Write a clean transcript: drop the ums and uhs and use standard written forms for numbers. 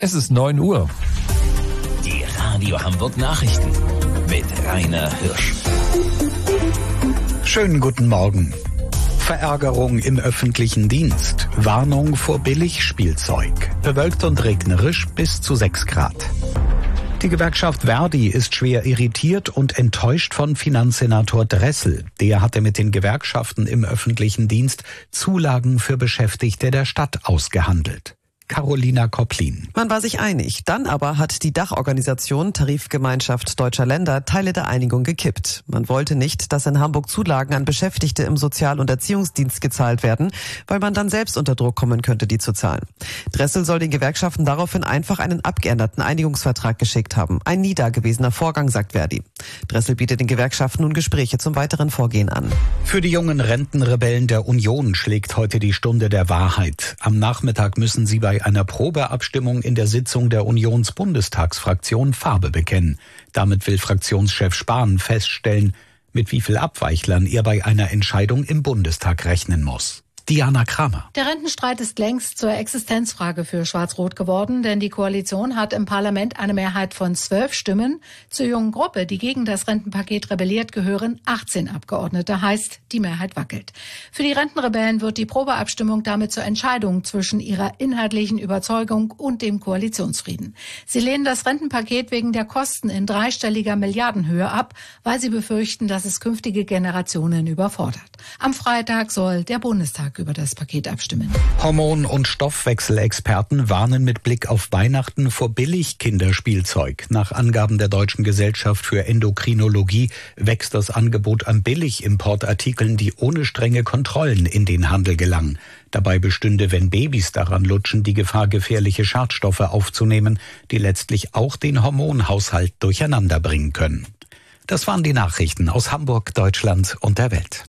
Es ist 9 Uhr. Die Radio Hamburg Nachrichten mit Rainer Hirsch. Schönen guten Morgen. Verärgerung im öffentlichen Dienst. Warnung vor Billigspielzeug. Bewölkt und regnerisch bis zu 6 Grad. Die Gewerkschaft Verdi ist schwer irritiert und enttäuscht von Finanzsenator Dressel. Der hatte mit den Gewerkschaften im öffentlichen Dienst Zulagen für Beschäftigte der Stadt ausgehandelt. Carolina Kopplin. Man war sich einig. Dann aber hat die Dachorganisation Tarifgemeinschaft Deutscher Länder Teile der Einigung gekippt. Man wollte nicht, dass in Hamburg Zulagen an Beschäftigte im Sozial- und Erziehungsdienst gezahlt werden, weil man dann selbst unter Druck kommen könnte, die zu zahlen. Dressel soll den Gewerkschaften daraufhin einfach einen abgeänderten Einigungsvertrag geschickt haben. Ein nie dagewesener Vorgang, sagt Verdi. Dressel bietet den Gewerkschaften nun Gespräche zum weiteren Vorgehen an. Für die jungen Rentenrebellen der Union schlägt heute die Stunde der Wahrheit. Am Nachmittag müssen sie bei einer Probeabstimmung in der Sitzung der Unionsbundestagsfraktion Farbe bekennen. Damit will Fraktionschef Spahn feststellen, mit wie viel Abweichlern er bei einer Entscheidung im Bundestag rechnen muss. Diana Kramer. Der Rentenstreit ist längst zur Existenzfrage für Schwarz-Rot geworden, denn die Koalition hat im Parlament eine Mehrheit von 12 Stimmen. Zur jungen Gruppe, die gegen das Rentenpaket rebelliert, gehören 18 Abgeordnete. Heißt, die Mehrheit wackelt. Für die Rentenrebellen wird die Probeabstimmung damit zur Entscheidung zwischen ihrer inhaltlichen Überzeugung und dem Koalitionsfrieden. Sie lehnen das Rentenpaket wegen der Kosten in dreistelliger Milliardenhöhe ab, weil sie befürchten, dass es künftige Generationen überfordert. Am Freitag soll der Bundestag über das Paket abstimmen. Hormon- und Stoffwechselexperten warnen mit Blick auf Weihnachten vor Billig-Kinderspielzeug. Nach Angaben der Deutschen Gesellschaft für Endokrinologie wächst das Angebot an Billigimportartikeln, die ohne strenge Kontrollen in den Handel gelangen. Dabei bestünde, wenn Babys daran lutschen, die Gefahr, gefährliche Schadstoffe aufzunehmen, die letztlich auch den Hormonhaushalt durcheinander bringen können. Das waren die Nachrichten aus Hamburg, Deutschland und der Welt.